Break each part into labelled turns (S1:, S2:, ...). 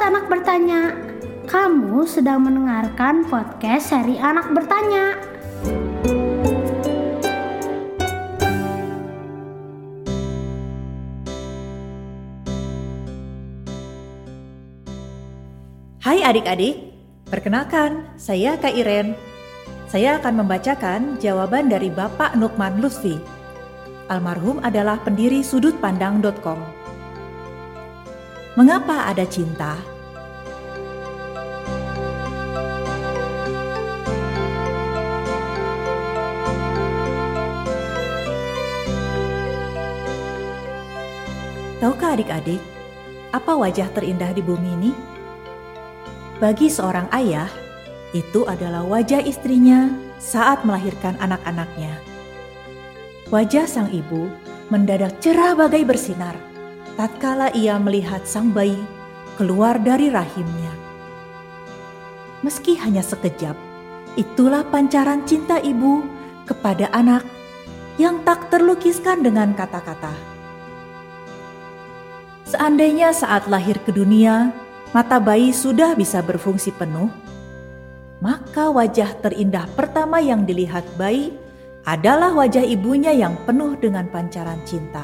S1: Anak Bertanya. Kamu sedang mendengarkan podcast seri Anak Bertanya.
S2: Hai adik-adik, perkenalkan saya Kak Iren. Saya akan membacakan jawaban dari Bapak Nukman Lutfi. Almarhum adalah pendiri sudutpandang.com. Mengapa ada cinta? Tahukah adik-adik, apa wajah terindah di bumi ini? Bagi seorang ayah, itu adalah wajah istrinya saat melahirkan anak-anaknya. Wajah sang ibu mendadak cerah bagai bersinar tatkala ia melihat sang bayi keluar dari rahimnya. Meski hanya sekejap, itulah pancaran cinta ibu kepada anak yang tak terlukiskan dengan kata-kata. Seandainya saat lahir ke dunia, mata bayi sudah bisa berfungsi penuh, maka wajah terindah pertama yang dilihat bayi adalah wajah ibunya yang penuh dengan pancaran cinta.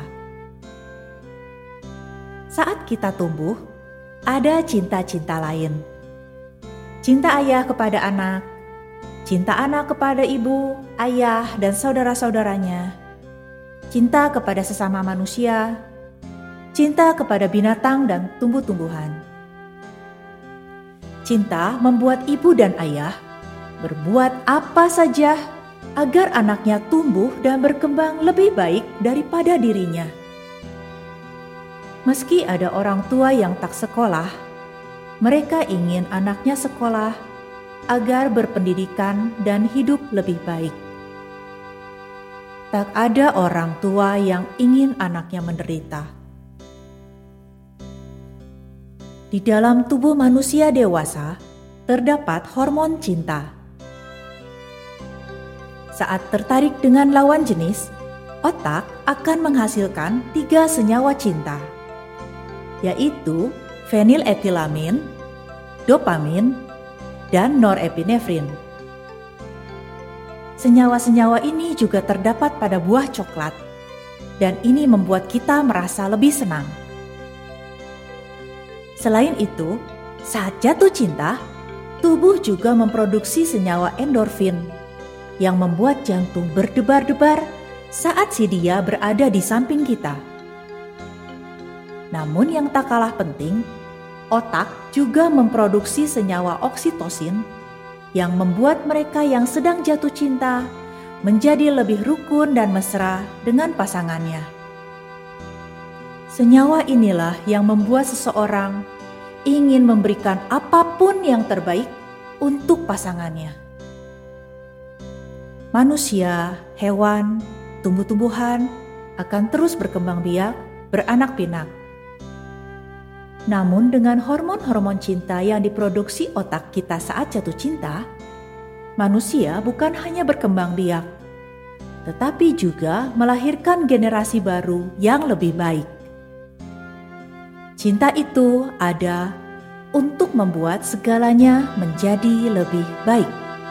S2: Saat kita tumbuh, ada cinta-cinta lain. Cinta ayah kepada anak, cinta anak kepada ibu, ayah, dan saudara-saudaranya, cinta kepada sesama manusia, cinta kepada binatang dan tumbuh-tumbuhan. Cinta membuat ibu dan ayah berbuat apa saja agar anaknya tumbuh dan berkembang lebih baik daripada dirinya. Meski ada orang tua yang tak sekolah, mereka ingin anaknya sekolah agar berpendidikan dan hidup lebih baik. Tak ada orang tua yang ingin anaknya menderita. Di dalam tubuh manusia dewasa terdapat hormon cinta. Saat tertarik dengan lawan jenis, otak akan menghasilkan 3 senyawa cinta, yaitu feniletilamin, dopamin, dan norepinefrin. Senyawa-senyawa ini juga terdapat pada buah coklat, dan ini membuat kita merasa lebih senang. Selain itu, saat jatuh cinta, tubuh juga memproduksi senyawa endorfin yang membuat jantung berdebar-debar saat si dia berada di samping kita. Namun yang tak kalah penting, otak juga memproduksi senyawa oksitosin yang membuat mereka yang sedang jatuh cinta menjadi lebih rukun dan mesra dengan pasangannya. Senyawa inilah yang membuat seseorang ingin memberikan apapun yang terbaik untuk pasangannya. Manusia, hewan, tumbuh-tumbuhan akan terus berkembang biak, beranak pinak. Namun dengan hormon-hormon cinta yang diproduksi otak kita saat jatuh cinta, manusia bukan hanya berkembang biak, tetapi juga melahirkan generasi baru yang lebih baik. Cinta itu ada untuk membuat segalanya menjadi lebih baik.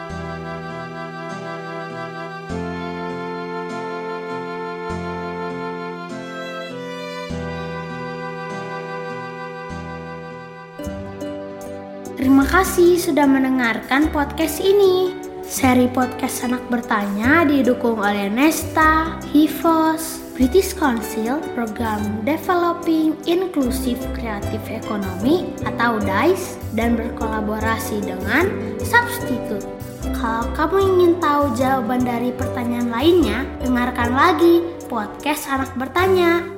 S1: Terima kasih sudah mendengarkan podcast ini. Seri podcast Anak Bertanya didukung oleh Nesta, HIVOS, British Council, Program Developing Inclusive Creative Economy atau DICE, dan berkolaborasi dengan Substitute. Kalau kamu ingin tahu jawaban dari pertanyaan lainnya, dengarkan lagi podcast Anak Bertanya.